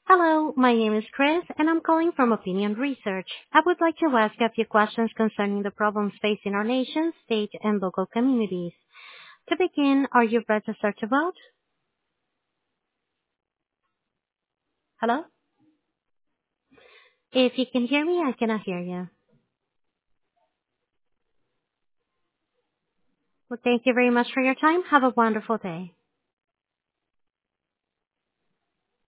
Hello, my name is Chris, and I'm calling from Opinion Research. I would like to ask a few questions concerning the problems facing our nation, state, and local communities. To begin, are you registered to vote? Hello? If you can hear me, I cannot hear you. Well, thank you very much for your time. Have a wonderful day.